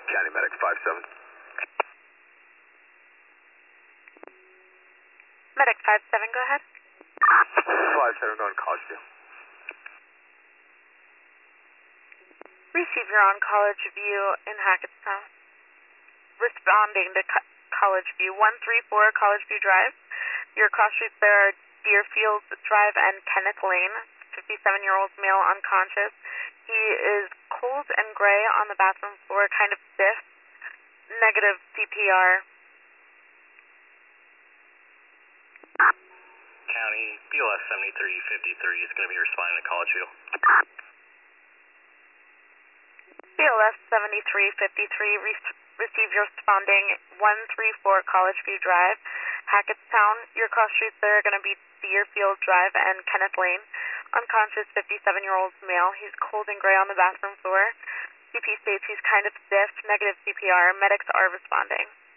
County Medic 5-7. Medic 5-7, go ahead. 5-7 on College View. Receive your on College View in Hackettstown. Responding to College View, 134 College View Drive. Your cross streets there are Deerfield Drive and Kenneth Lane. 57-year-old male unconscious. He is cold and gray on the bathroom floor, kind of stiff. Negative CPR. County, BLS 7353 is going to be responding to College View. BLS 7353, receive your responding 134 College View Drive, Hackettstown. Your cross streets there are going to be Deerfield Drive and Kenneth Lane. Unconscious 57-year-old male. He's cold and gray on the bathroom floor. CP states he's kind of stiff, negative CPR. Medics are responding.